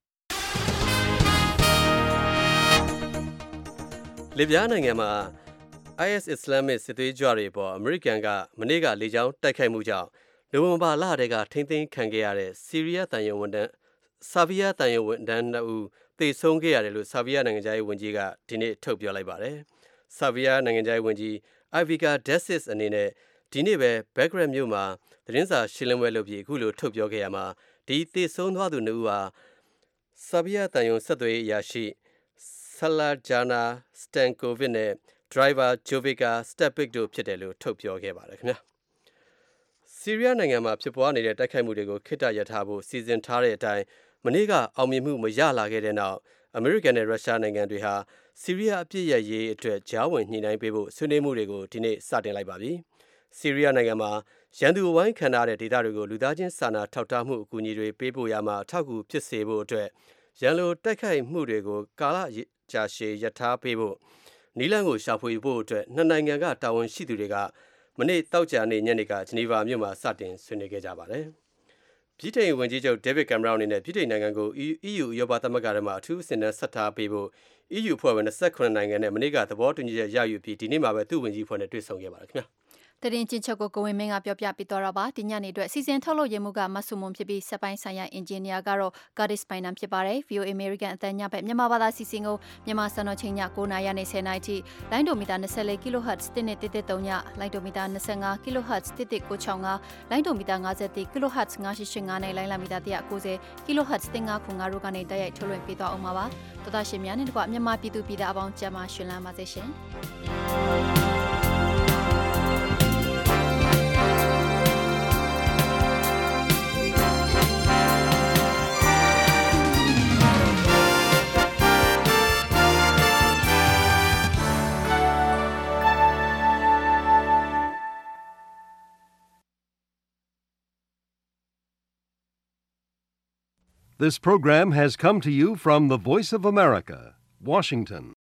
လစ်ဗျားနိုင်ငံမှာ I S Islamic စစ်သွေးကြွတွေပေါ်အမေရိကန်ကမနေ့ကလေကြောင်းတိုက်ခိုက်မှုကြောင့်နိုဝင်ဘာလထဲကထိမ့်သိမ်းခံခဲ့ရတဲ့ဆီးရီးယားတန်ယုံဝန်တန်းဆာဗီးယားတန်ယုံဝန်တန်းတို့သေဆုံးခဲ့ရတယ်လို့ဆာဗီးယားနိုင်ငံသားရေးဝန်ကြီးကဒီနေ့ထုတ်ပြောလိုက်ပါတယ်ဆာဗီးယားနိုင်ငံသားရေးဝန်ကြီး Ivica Dacic အနေနဲ့ဒီနေ့ပဲ Belgrade မြို့မှာသတင်းစာရှင်းလင်းပွဲလုပ်ပြီးအခုလိုထုတ်ပြောခဲ့ရမှာဒီသေဆုံးသွားသူနှစ်ဦးဟာဆာဗီးယားတန်ယုံဆက်သွယ်ရေးအရာရှိဆလာဂျာနာစတန်ကိုဗစ်နဲ့ဒရိုင်ဘာဂျိုဗီကာစတက်ပစ်တို့ဖြစ်တယ်လို့ထုတ်ပြောခဲ့ပါတယ်ခင်ဗျာဆီးရီးယားနိုင်ငံမှာဖြစ်ပွားနေတဲ့တိုက်ခိုက်မှုတွေကိုခိတ္တရထားဖို့စီစဉ်ထားတဲ့အတိုင်းမနေ့ကအောင်မြင်မှုမရလာခဲ့တဲ့နောက်အမေရိကန်နဲ့ရုရှားနိုင်ငံတွေဟာဆီးရီးယားအပြစ်ရရေးအတွက်ကြားဝင်ညှိနှိုင်းပေးဖို့ဆွေးနွေးမှုတွေကိုဒီနေ့စတင်လိုက်ပါပြီဆီးရီးယားနိုင်ငံမှာရန်သူဝိုင်းခံထားတဲ့ဒေသတွေကိုလူသားချင်းစာနာထောက်ထားမှုအကူအညီတွေပေးပို့ရမှာအထောက်အကူဖြစ်စေဖို့အတွက်ရန်လိုတိုက်ခိုက်မှုတွေကိုကာလကြာရှည်ရထားပေးဖို့နီလန်ကိုရှာဖွေဖို့အတွက်နှစ်နိုင်ငံကတာဝန်ရှိသူတွေကမနေ့တောက်ကြနေ့ညနေကဂျနီဗာမြို့မှာစတင်ဆွေးနွေးခဲ့ကြပါတယ်။ပြည်ထောင်ဝန်ကြီးချုပ်ဒေးဗစ်ကင်မရွန်အနေနဲ့ပြည်ထောင်နိုင်ငံကို E U ဥရောပသမဂ္ဂထဲမှာအထူးအဆင့်နဲ့ဆက်ထားပေးဖို့ E U ဖွဲ့ဝင်၂၈နိုင်ငံနဲ့မနေ့ကသဘောတူညီချက်ရယူပြီးဒီနေ့မှာပဲသူ့ဝန်ကြီးဖွဲ့နဲ့တွေ့ဆုံခဲ့ပါတယ်ခင်ဗျာ။တရင်ချင်းချုပ်ကိုကိုဝင်းမင်းကပြောပြပြီးတော့ပါဒီညနေအတွက်စီစဉ်ထုတ်လို့ရမှုကမဆုမွန်ဖြစ်ပြီးစက်ပိုင်းဆိုင်ရာအင်ဂျင်နီယာကတော့ Curtis Spiner ဖြစ်ပါတယ် V O A American အသံညဘက်မြန်မာဘာသာစီစဉ်ကိုမြန်မာစံတော်ချိန်ည9နာရီနဲ့10နာရီထိလိုင်းဒိုမီတာ24 kHz တစ်နဲ့တစ်တစ်3ညလိုင်းဒိုမီတာ25 kHz တစ်တစ်965လိုင်းဒိုမီတာ51 kHz 985နဲ့လိုင်းလာမီတာ190 kHz တစ်9ခု5တို့ကနေတိုက်ရိုက်ထုတ်လွှင့်ပေးသွားအောင်ပါတော်တော်ရှင်များနဲ့တကွမြန်မာပြည်သူပြည်သားအပေါင်းကျမ်းမာရှင်လန်းပါစေရှင် This program has come to you from the Voice of America, Washington.